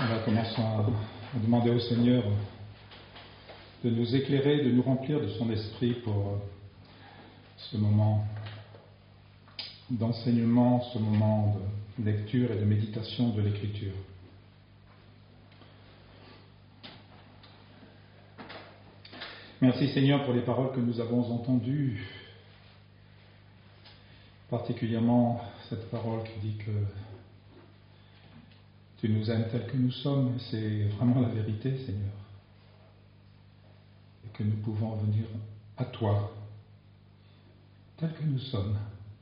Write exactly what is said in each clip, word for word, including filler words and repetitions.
va commencer à, à demander au Seigneur de nous éclairer, de nous remplir de son esprit pour ce moment d'enseignement, ce moment de lecture et de méditation de l'Écriture. Merci Seigneur pour les paroles que nous avons entendues, particulièrement cette parole qui dit que tu nous aimes tels que nous sommes. C'est vraiment la vérité, Seigneur, et que nous pouvons venir à toi tels que nous sommes.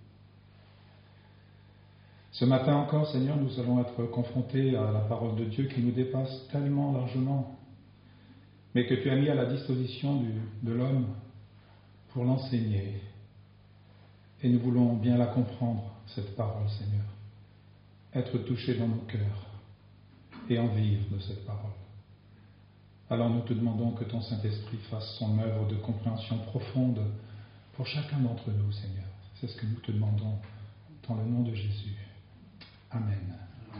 Ce matin encore, Seigneur, nous allons être confrontés à la parole de Dieu qui nous dépasse tellement largement, mais que tu as mis à la disposition du, de l'homme pour l'enseigner. Et nous voulons bien la comprendre, cette parole, Seigneur. Être touchés dans nos cœurs et en vivre de cette parole. Alors nous te demandons que ton Saint-Esprit fasse son œuvre de compréhension profonde pour chacun d'entre nous, Seigneur. C'est ce que nous te demandons dans le nom de Jésus. Amen.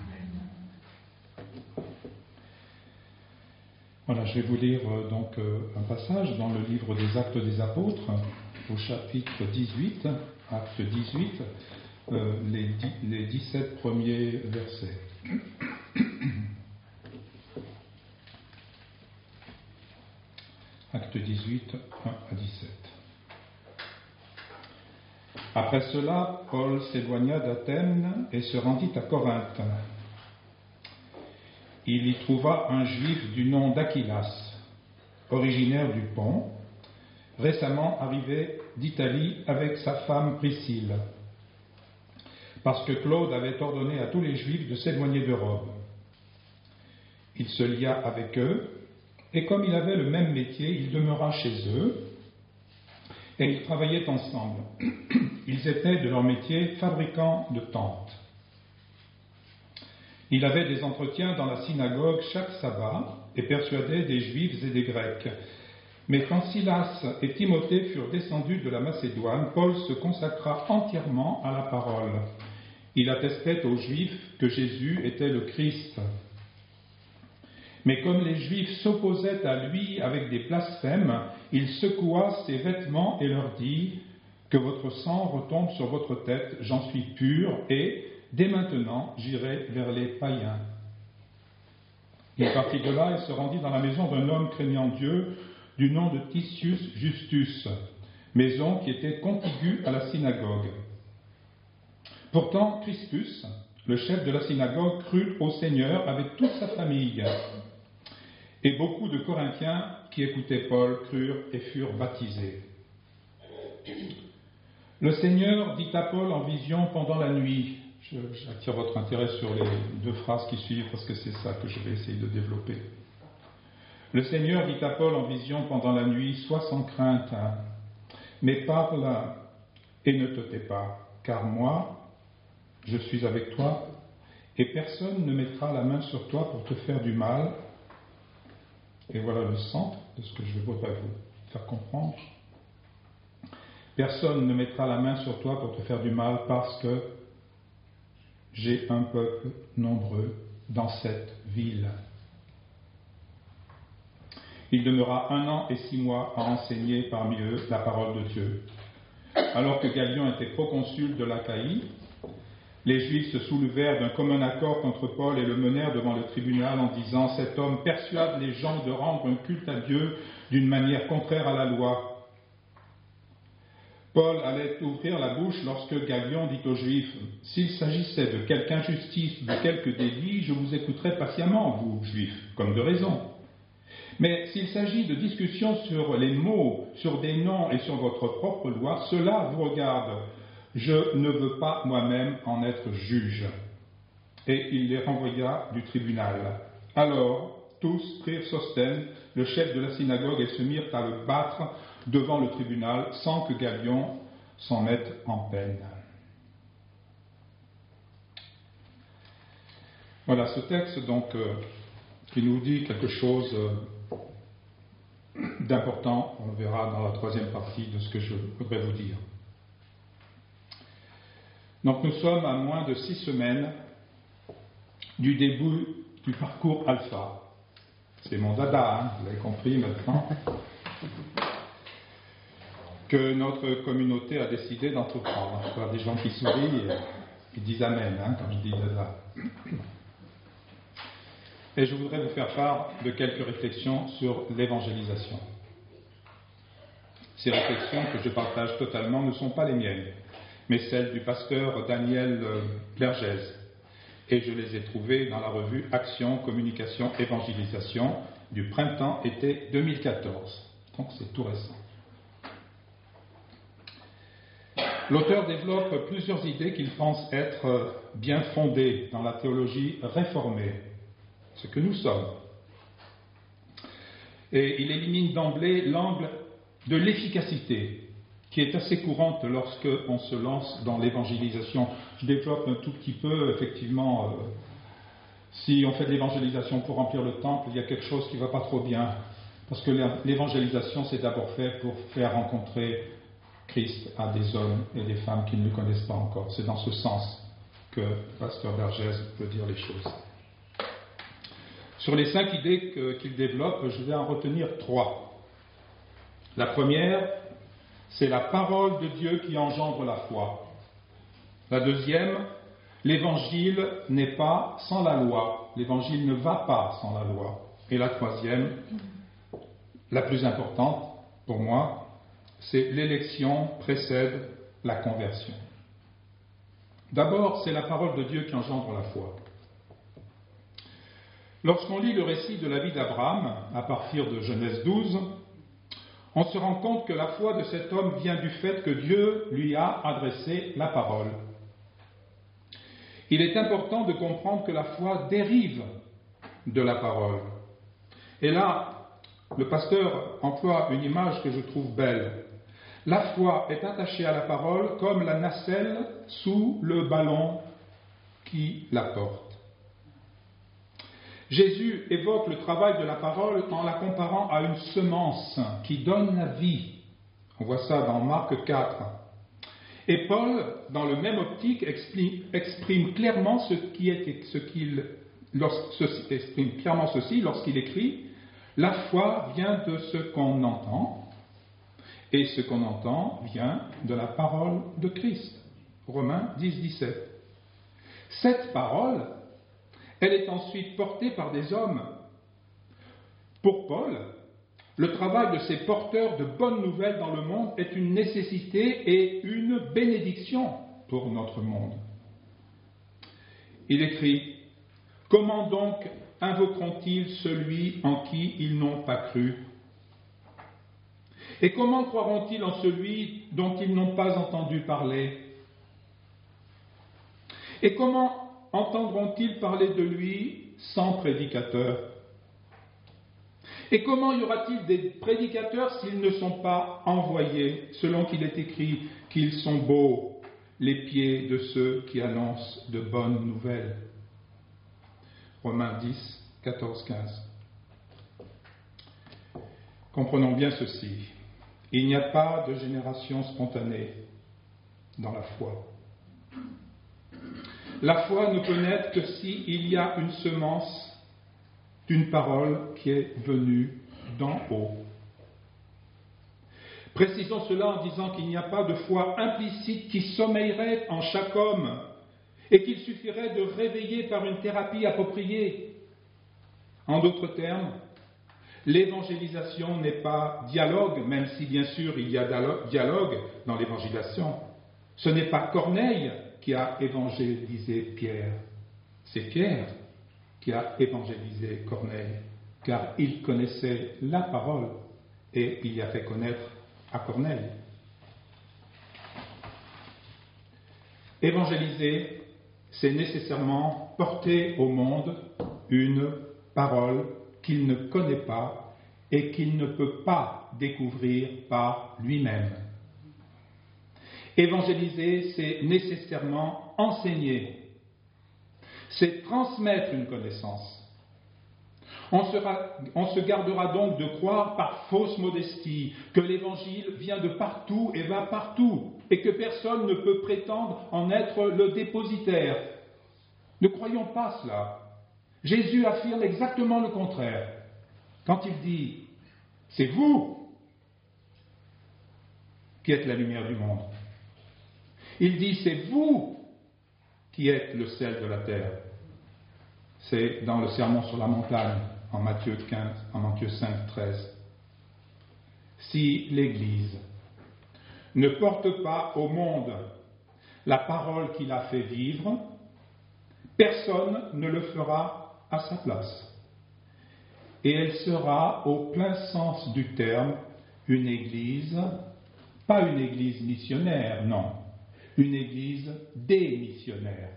Amen. Voilà, je vais vous lire euh, donc euh, un passage dans le livre des Actes des Apôtres, au chapitre dix-huit, acte dix-huit, euh, les, dix, les dix-sept premiers versets. Acte dix-huit, un à dix-sept. Après cela, Paul s'éloigna d'Athènes et se rendit à Corinthe. Il y trouva un juif du nom d'Aquilas, originaire du Pont, récemment arrivé d'Italie avec sa femme Priscille, parce que Claude avait ordonné à tous les juifs de s'éloigner de Rome. Il se lia avec eux, et comme il avait le même métier, il demeura chez eux, et ils travaillaient ensemble. Ils étaient de leur métier fabricants de tentes. Il avait des entretiens dans la synagogue chaque sabbat et persuadait des Juifs et des Grecs. Mais quand Silas et Timothée furent descendus de la Macédoine, Paul se consacra entièrement à la parole. Il attestait aux Juifs que Jésus était le Christ. Mais comme les Juifs s'opposaient à lui avec des blasphèmes, il secoua ses vêtements et leur dit « Que votre sang retombe sur votre tête, j'en suis pur, et, dès maintenant, j'irai vers les païens. » Il partit de là et se rendit dans la maison d'un homme craignant Dieu, du nom de Titius Justus, maison qui était contiguë à la synagogue. Pourtant, Crispus, le chef de la synagogue, crut au Seigneur avec toute sa famille. Et beaucoup de Corinthiens qui écoutaient Paul crurent et furent baptisés. Le Seigneur dit à Paul en vision pendant la nuit. Je, j'attire votre intérêt sur les deux phrases qui suivent parce que c'est ça que je vais essayer de développer. Le Seigneur dit à Paul en vision pendant la nuit, sois sans crainte, hein, mais parle et ne te tais pas, car moi, je suis avec toi, et personne ne mettra la main sur toi pour te faire du mal. Et voilà le centre de ce que je voudrais vous faire comprendre. Personne ne mettra la main sur toi pour te faire du mal parce que j'ai un peuple nombreux dans cette ville. Il demeura un an et six mois à enseigner parmi eux la parole de Dieu. Alors que Galion était proconsul de l'Achaïe, les Juifs se soulevèrent d'un commun accord contre Paul et le menèrent devant le tribunal en disant « Cet homme persuade les gens de rendre un culte à Dieu d'une manière contraire à la loi. » Paul allait ouvrir la bouche lorsque Galion dit aux Juifs « S'il s'agissait de quelque injustice, de quelque délit, je vous écouterais patiemment, vous, Juifs, comme de raison. Mais s'il s'agit de discussions sur les mots, sur des noms et sur votre propre loi, cela vous regarde. Je ne veux pas moi-même en être juge. » Et il les renvoya du tribunal. Alors, tous prirent Sosthène, le chef de la synagogue, et se mirent à le battre devant le tribunal, sans que Galion s'en mette en peine. Voilà ce texte donc euh, qui nous dit quelque chose euh, d'important. On le verra dans la troisième partie de ce que je voudrais vous dire. Donc nous sommes à moins de six semaines du début du parcours alpha. C'est mon dada, hein, vous l'avez compris maintenant, que notre communauté a décidé d'entreprendre. Il y a des gens qui sourient et qui disent Amen hein, quand je dis dada. Et je voudrais vous faire part de quelques réflexions sur l'évangélisation. Ces réflexions que je partage totalement ne sont pas les miennes, mais celles du pasteur Daniel Clergès. Et je les ai trouvées dans la revue Action, Communication, Évangélisation du printemps-été deux mille quatorze. Donc c'est tout récent. L'auteur développe plusieurs idées qu'il pense être bien fondées dans la théologie réformée, ce que nous sommes. Et il élimine d'emblée l'angle de l'efficacité, qui est assez courante lorsque on se lance dans l'évangélisation. Je développe un tout petit peu, effectivement, euh, si on fait de l'évangélisation pour remplir le temple, il y a quelque chose qui ne va pas trop bien, parce que l'évangélisation, c'est d'abord fait pour faire rencontrer Christ à des hommes et des femmes qui ne le connaissent pas encore. C'est dans ce sens que le pasteur Vergès peut dire les choses. Sur les cinq idées que, qu'il développe, je vais en retenir trois. La première, c'est la parole de Dieu qui engendre la foi. La deuxième, l'évangile n'est pas sans la loi. L'évangile ne va pas sans la loi. Et la troisième, la plus importante pour moi, c'est l'élection précède la conversion. D'abord, c'est la parole de Dieu qui engendre la foi. Lorsqu'on lit le récit de la vie d'Abraham, à partir de Genèse douze, on se rend compte que la foi de cet homme vient du fait que Dieu lui a adressé la parole. Il est important de comprendre que la foi dérive de la parole. Et là, le pasteur emploie une image que je trouve belle. La foi est attachée à la parole comme la nacelle sous le ballon qui la porte. Jésus évoque le travail de la parole en la comparant à une semence qui donne la vie. On voit ça dans Marc quatre. Et Paul, dans le même optique, exprime, exprime clairement ce qui est, ce qu'il, ceci, exprime clairement ceci lorsqu'il écrit « La foi vient de ce qu'on entend, et ce qu'on entend vient de la parole de Christ. » Romains dix, dix-sept. Cette parole, elle est ensuite portée par des hommes. Pour Paul, le travail de ces porteurs de bonnes nouvelles dans le monde est une nécessité et une bénédiction pour notre monde. Il écrit « Comment donc invoqueront-ils celui en qui ils n'ont pas cru ? Et comment croiront-ils en celui dont ils n'ont pas entendu parler ? Et comment entendront-ils parler de lui sans prédicateur ? Et comment y aura-t-il des prédicateurs s'ils ne sont pas envoyés, selon qu'il est écrit qu'ils sont beaux, les pieds de ceux qui annoncent de bonnes nouvelles ? Romains dix, quatorze, quinze. Comprenons bien ceci. Il n'y a pas de génération spontanée dans la foi. La foi ne peut naître que s'il y a une semence d'une parole qui est venue d'en haut. Précisons cela en disant qu'il n'y a pas de foi implicite qui sommeillerait en chaque homme et qu'il suffirait de réveiller par une thérapie appropriée. En d'autres termes, l'évangélisation n'est pas dialogue, même si bien sûr il y a dialogue dans l'évangélisation. Ce n'est pas Corneille qui a évangélisé Pierre. C'est Pierre qui a évangélisé Corneille, car il connaissait la parole et il y a fait connaître à Corneille. Évangéliser, c'est nécessairement porter au monde une parole qu'il ne connaît pas et qu'il ne peut pas découvrir par lui-même. Évangéliser, c'est nécessairement enseigner, c'est transmettre une connaissance. On, sera, on se gardera donc de croire par fausse modestie que l'Évangile vient de partout et va partout, et que personne ne peut prétendre en être le dépositaire. Ne croyons pas cela. Jésus affirme exactement le contraire. Quand il dit « c'est vous qui êtes la lumière du monde », il dit « c'est vous qui êtes le sel de la terre ». C'est dans le Sermon sur la montagne, en Matthieu quinze, en Matthieu cinq, treize. Si l'Église ne porte pas au monde la parole qu'il a fait vivre, personne ne le fera à sa place. Et elle sera, au plein sens du terme, une Église, pas une Église missionnaire, non, une Église des missionnaires.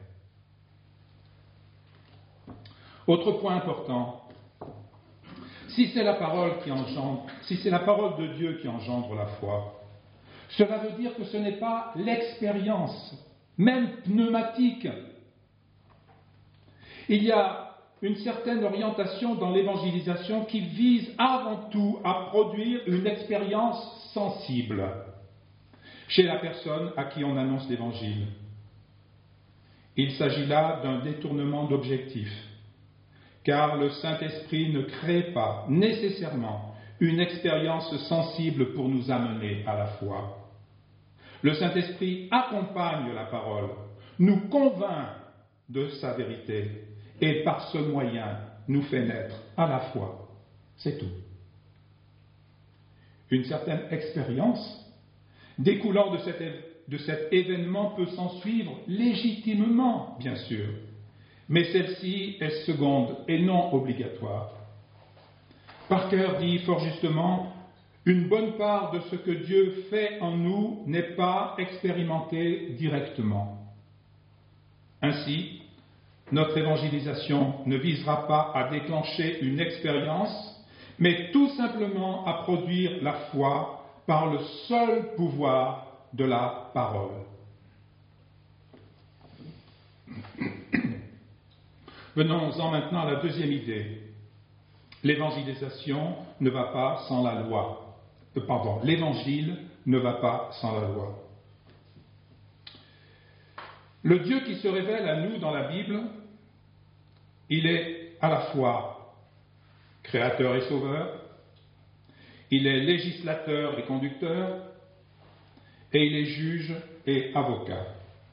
Autre point important, si c'est la parole qui engendre, si c'est la parole de Dieu qui engendre la foi, cela veut dire que ce n'est pas l'expérience, même pneumatique. Il y a une certaine orientation dans l'évangélisation qui vise avant tout à produire une expérience sensible chez la personne à qui on annonce l'évangile. Il s'agit là d'un détournement d'objectif, car le Saint-Esprit ne crée pas nécessairement une expérience sensible pour nous amener à la foi. Le Saint-Esprit accompagne la parole, nous convainc de sa vérité et par ce moyen nous fait naître à la foi. C'est tout. Une certaine expérience découlant de cet, de cet événement peut s'en suivre légitimement, bien sûr, mais celle-ci est seconde et non obligatoire. Parker dit fort justement, une bonne part de ce que Dieu fait en nous n'est pas expérimenté directement. Ainsi, notre évangélisation ne visera pas à déclencher une expérience, mais tout simplement à produire la foi par le seul pouvoir de la parole. Venons-en maintenant à la deuxième idée. L'évangélisation ne va pas sans la loi. Euh, pardon, l'évangile ne va pas sans la loi. Le Dieu qui se révèle à nous dans la Bible, il est à la fois créateur et sauveur, il est législateur et conducteur, et il est juge et avocat.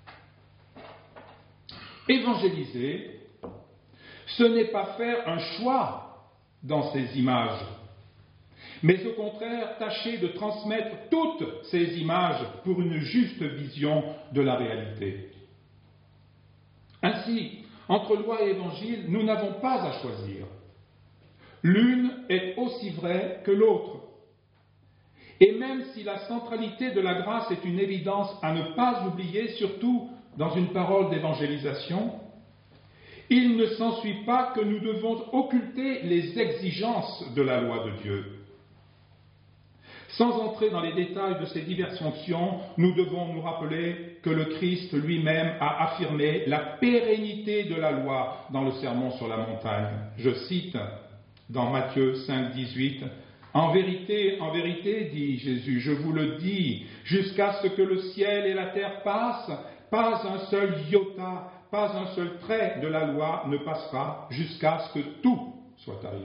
Évangéliser, ce n'est pas faire un choix dans ces images, mais au contraire tâcher de transmettre toutes ces images pour une juste vision de la réalité. Ainsi, entre loi et évangile, nous n'avons pas à choisir. L'une est aussi vraie que l'autre. Et même si la centralité de la grâce est une évidence à ne pas oublier, surtout dans une parole d'évangélisation, il ne s'ensuit pas que nous devons occulter les exigences de la loi de Dieu. Sans entrer dans les détails de ces diverses fonctions, nous devons nous rappeler que le Christ lui-même a affirmé la pérennité de la loi dans le Sermon sur la montagne. Je cite dans Matthieu cinq, dix-huit, « En vérité, en vérité, dit Jésus, je vous le dis, jusqu'à ce que le ciel et la terre passent, pas un seul iota, pas un seul trait de la loi ne passera jusqu'à ce que tout soit arrivé. »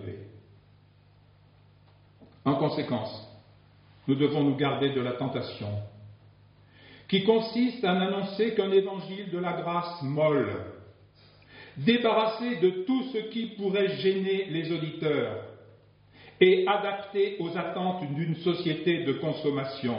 En conséquence, nous devons nous garder de la tentation, qui consiste à n'annoncer qu'un évangile de la grâce molle, débarrassé de tout ce qui pourrait gêner les auditeurs et adapté aux attentes d'une société de consommation.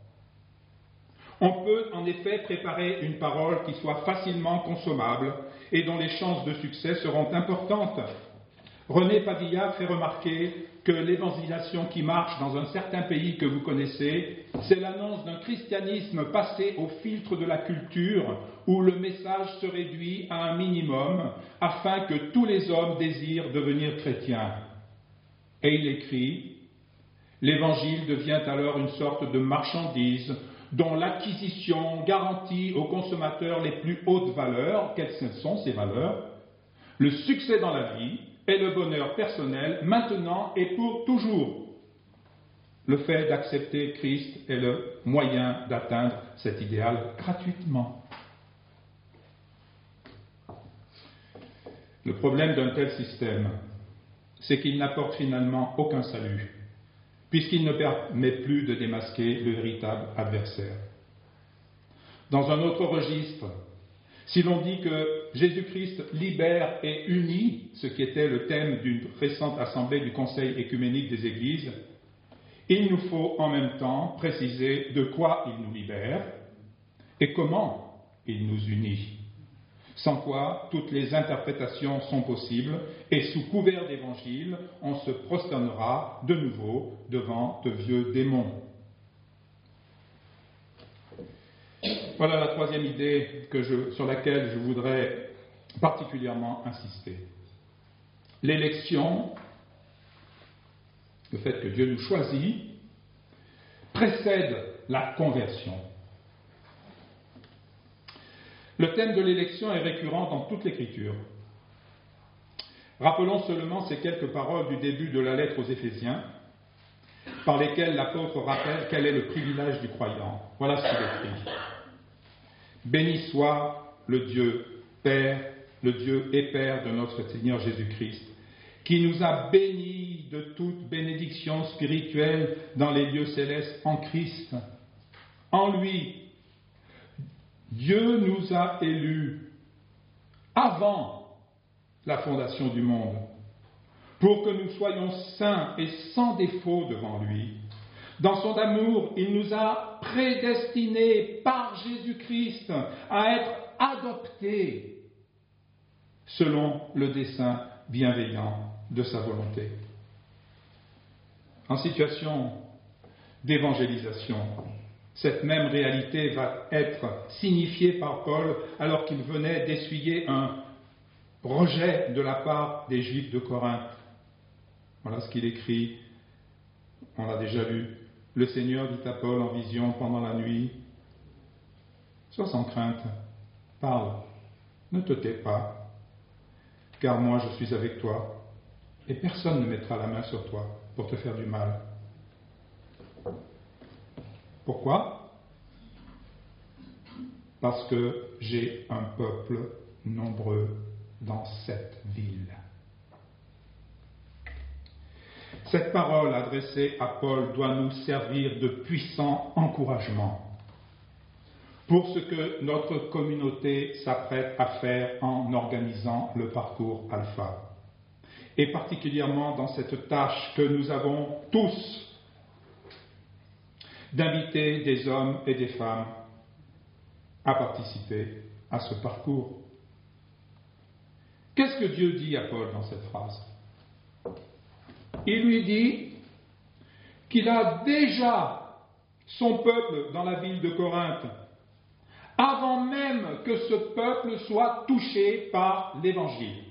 On peut en effet préparer une parole qui soit facilement consommable et dont les chances de succès seront importantes. René Padilla fait remarquer que l'évangélisation qui marche dans un certain pays que vous connaissez, c'est l'annonce d'un christianisme passé au filtre de la culture où le message se réduit à un minimum afin que tous les hommes désirent devenir chrétiens. Et il écrit, l'évangile devient alors une sorte de marchandise dont l'acquisition garantit aux consommateurs les plus hautes valeurs. Quelles sont ces valeurs? Le succès dans la vie et le bonheur personnel, maintenant et pour toujours. Le fait d'accepter Christ est le moyen d'atteindre cet idéal gratuitement. Le problème d'un tel système, c'est qu'il n'apporte finalement aucun salut, puisqu'il ne permet plus de démasquer le véritable adversaire. Dans un autre registre, si l'on dit que Jésus-Christ libère et unit, ce qui était le thème d'une récente assemblée du Conseil écuménique des Églises, il nous faut en même temps préciser de quoi il nous libère et comment il nous unit, sans quoi toutes les interprétations sont possibles et sous couvert d'évangile, on se prosternera de nouveau devant de vieux démons. Voilà la troisième idée que je, sur laquelle je voudrais particulièrement insister. L'élection, le fait que Dieu nous choisit, précède la conversion. Le thème de l'élection est récurrent dans toute l'Écriture. Rappelons seulement ces quelques paroles du début de la lettre aux Éphésiens, par lesquelles l'apôtre rappelle quel est le privilège du croyant. Voilà ce qu'il écrit. Béni soit le Dieu Père, le Dieu et Père de notre Seigneur Jésus-Christ, qui nous a bénis de toute bénédiction spirituelle dans les lieux célestes en Christ. En lui, Dieu nous a élus avant la fondation du monde, pour que nous soyons saints et sans défaut devant lui. Dans son amour, il nous a prédestinés par Jésus-Christ à être adoptés selon le dessein bienveillant de sa volonté. En situation d'évangélisation, cette même réalité va être signifiée par Paul alors qu'il venait d'essuyer un rejet de la part des Juifs de Corinthe. Voilà ce qu'il écrit, on l'a déjà lu. Le Seigneur dit à Paul en vision pendant la nuit, « Sois sans crainte, parle, ne te tais pas, car moi je suis avec toi, et personne ne mettra la main sur toi pour te faire du mal. » Pourquoi ? Parce que j'ai un peuple nombreux dans cette ville. Cette parole adressée à Paul doit nous servir de puissant encouragement pour ce que notre communauté s'apprête à faire en organisant le parcours Alpha, et particulièrement dans cette tâche que nous avons tous d'inviter des hommes et des femmes à participer à ce parcours. Qu'est-ce que Dieu dit à Paul dans cette phrase ? Il lui dit qu'il a déjà son peuple dans la ville de Corinthe, avant même que ce peuple soit touché par l'Évangile.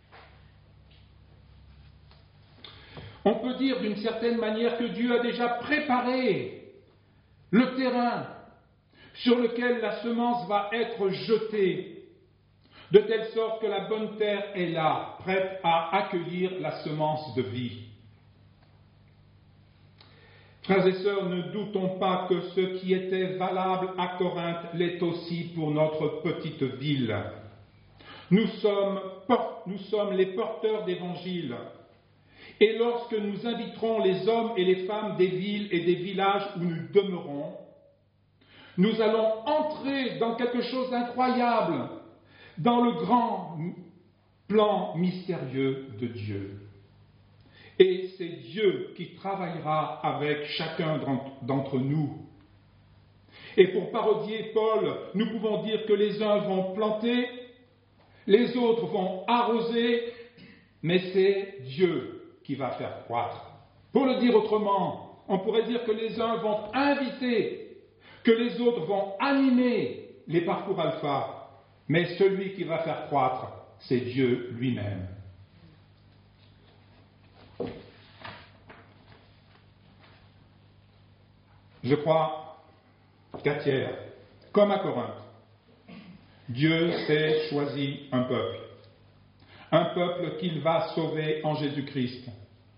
On peut dire d'une certaine manière que Dieu a déjà préparé le terrain sur lequel la semence va être jetée, de telle sorte que la bonne terre est là, prête à accueillir la semence de vie. Frères et sœurs, ne doutons pas que ce qui était valable à Corinthe l'est aussi pour notre petite ville. Nous sommes, nous sommes les porteurs d'évangile. Et lorsque nous inviterons les hommes et les femmes des villes et des villages où nous demeurons, nous allons entrer dans quelque chose d'incroyable, dans le grand plan mystérieux de Dieu. Et c'est Dieu qui travaillera avec chacun d'entre nous. Et pour parodier Paul, nous pouvons dire que les uns vont planter, les autres vont arroser, mais c'est Dieu qui va faire croître. Pour le dire autrement, on pourrait dire que les uns vont inviter, que les autres vont animer les parcours Alpha, mais celui qui va faire croître, c'est Dieu lui-même. Je crois qu'à Thiers, comme à Corinthe, Dieu s'est choisi un peuple, un peuple qu'il va sauver en Jésus-Christ.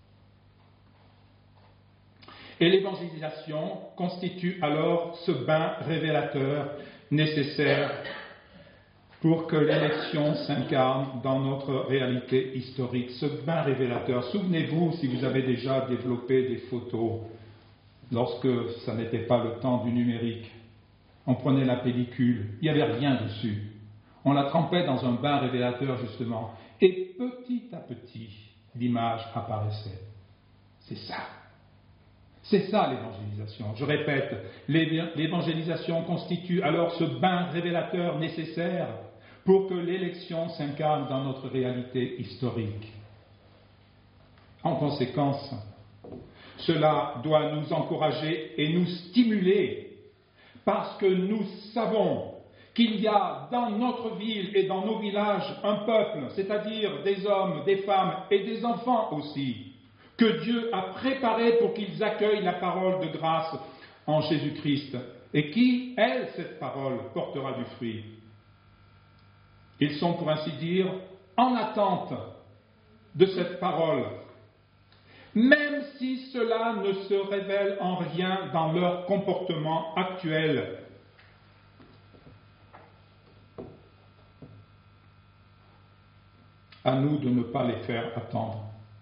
Et l'évangélisation constitue alors ce bain révélateur nécessaire pour que l'élection s'incarne dans notre réalité historique. Ce bain révélateur, souvenez-vous, si vous avez déjà développé des photos, lorsque ça n'était pas le temps du numérique, on prenait la pellicule, il n'y avait rien dessus. On la trempait dans un bain révélateur, justement, et petit à petit, l'image apparaissait. C'est ça. C'est ça l'évangélisation. Je répète, l'évangélisation constitue alors ce bain révélateur nécessaire pour que l'élection s'incarne dans notre réalité historique. En conséquence, cela doit nous encourager et nous stimuler, parce que nous savons qu'il y a dans notre ville et dans nos villages un peuple, c'est-à-dire des hommes, des femmes et des enfants aussi, que Dieu a préparé pour qu'ils accueillent la parole de grâce en Jésus-Christ, et qui, elle, cette parole, portera du fruit. Ils sont, pour ainsi dire, en attente de cette parole, même si cela ne se révèle en rien dans leur comportement actuel. À nous de ne pas les faire attendre.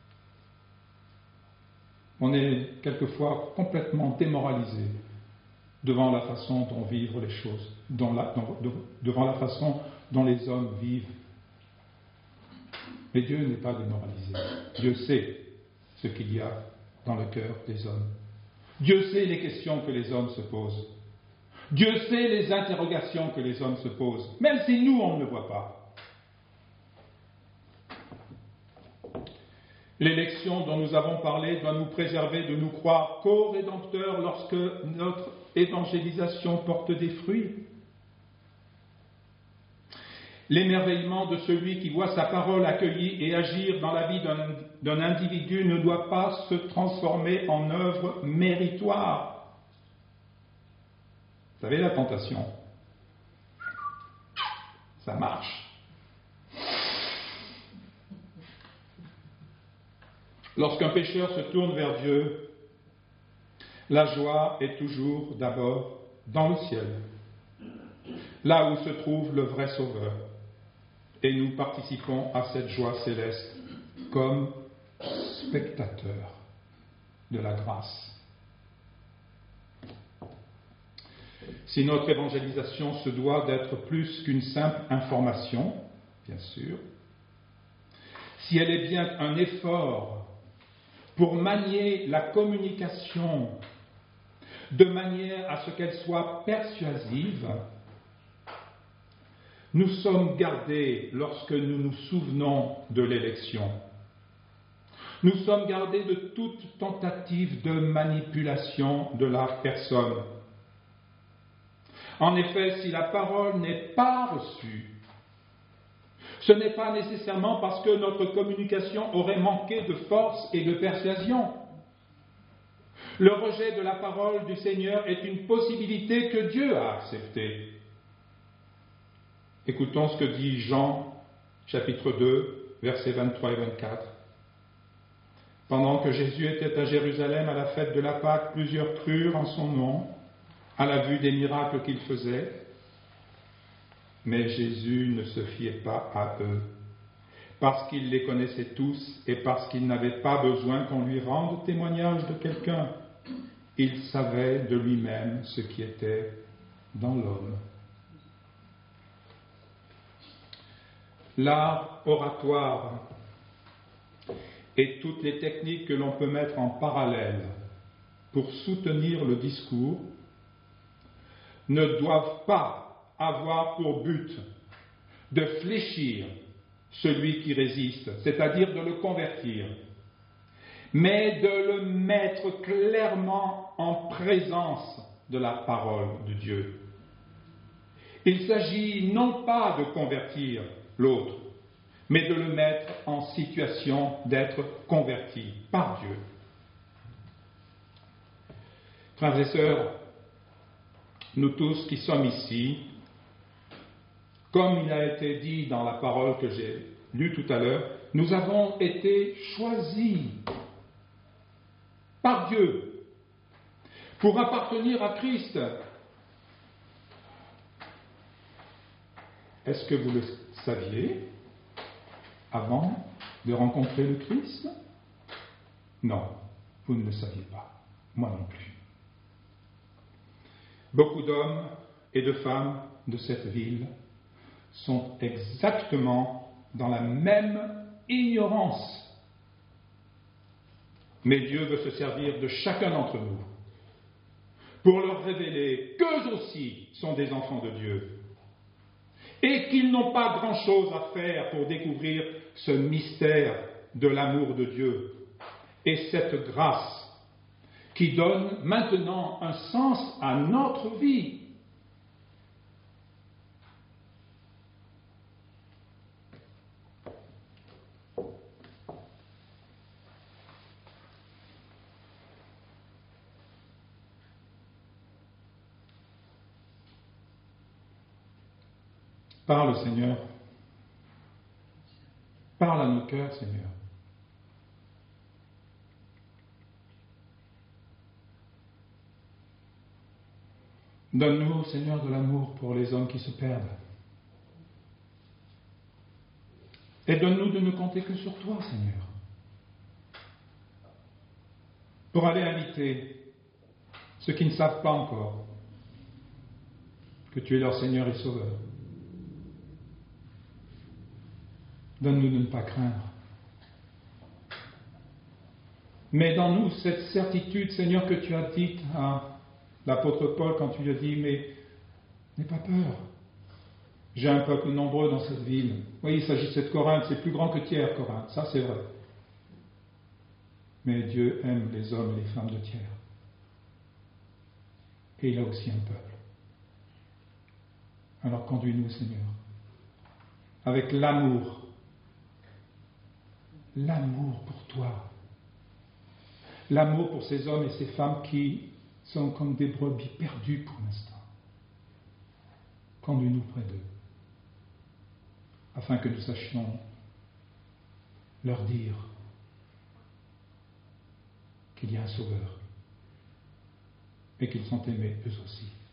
On est quelquefois complètement démoralisé devant la façon dont vivent les choses, dont la, dont, de, devant la façon dont les hommes vivent. Mais Dieu n'est pas démoralisé. Dieu sait ce qu'il y a dans le cœur des hommes. Dieu sait les questions que les hommes se posent. Dieu sait les interrogations que les hommes se posent, même si nous, on ne le voit pas. L'élection dont nous avons parlé doit nous préserver de nous croire co-rédempteurs lorsque notre évangélisation porte des fruits. L'émerveillement de celui qui voit sa parole accueillie et agir dans la vie d'un, d'un individu ne doit pas se transformer en œuvre méritoire. Vous savez, la tentation, ça marche. Lorsqu'un pécheur se tourne vers Dieu, la joie est toujours d'abord dans le ciel, là où se trouve le vrai Sauveur. Et nous participons à cette joie céleste comme spectateurs de la grâce. Si notre évangélisation se doit d'être plus qu'une simple information, bien sûr, si elle est bien un effort pour manier la communication de manière à ce qu'elle soit persuasive, nous sommes gardés lorsque nous nous souvenons de l'élection. Nous sommes gardés de toute tentative de manipulation de la personne. En effet, si la parole n'est pas reçue, ce n'est pas nécessairement parce que notre communication aurait manqué de force et de persuasion. Le rejet de la parole du Seigneur est une possibilité que Dieu a acceptée. Écoutons ce que dit Jean, chapitre deux, versets vingt-trois et vingt-quatre. Pendant que Jésus était à Jérusalem à la fête de la Pâque, plusieurs crurent en son nom, à la vue des miracles qu'il faisait. Mais Jésus ne se fiait pas à eux, parce qu'il les connaissait tous et parce qu'il n'avait pas besoin qu'on lui rende témoignage de quelqu'un. Il savait de lui-même ce qui était dans l'homme. L'art oratoire et toutes les techniques que l'on peut mettre en parallèle pour soutenir le discours ne doivent pas avoir pour but de fléchir celui qui résiste, c'est-à-dire de le convertir, mais de le mettre clairement en présence de la parole de Dieu. Il s'agit non pas de convertir l'autre, mais de le mettre en situation d'être converti par Dieu. Frères et sœurs, nous tous qui sommes ici, comme il a été dit dans la parole que j'ai lue tout à l'heure, nous avons été choisis par Dieu pour appartenir à Christ. est-ce que vous le saviez avant de rencontrer le Christ? Non, vous ne le saviez pas. Moi non plus. Beaucoup d'hommes et de femmes de cette ville sont exactement dans la même ignorance. Mais Dieu veut se servir de chacun d'entre nous pour leur révéler qu'eux aussi sont des enfants de Dieu et qu'ils n'ont pas grand-chose à faire pour découvrir ce mystère de l'amour de Dieu et cette grâce qui donne maintenant un sens à notre vie. Parle, Seigneur. Parle à nos cœurs, Seigneur. Donne-nous, Seigneur, de l'amour pour les hommes qui se perdent. Et donne-nous de ne compter que sur toi, Seigneur, pour aller inviter ceux qui ne savent pas encore que tu es leur Seigneur et Sauveur. Donne-nous de ne pas craindre. Mets dans nous cette certitude, Seigneur, que tu as dite à l'apôtre Paul quand tu lui as dit, mais n'aie pas peur. J'ai un peuple nombreux dans cette ville. Oui, il s'agissait de Corinthe, c'est plus grand que Tyr, Corinthe, ça c'est vrai. Mais Dieu aime les hommes et les femmes de Tyr. Et il a aussi un peuple. Alors conduis-nous, Seigneur, avec l'amour. L'amour pour toi. L'amour pour ces hommes et ces femmes qui sont comme des brebis perdues pour l'instant. Conduis-nous près d'eux, afin que nous sachions leur dire qu'il y a un Sauveur et qu'ils sont aimés eux aussi.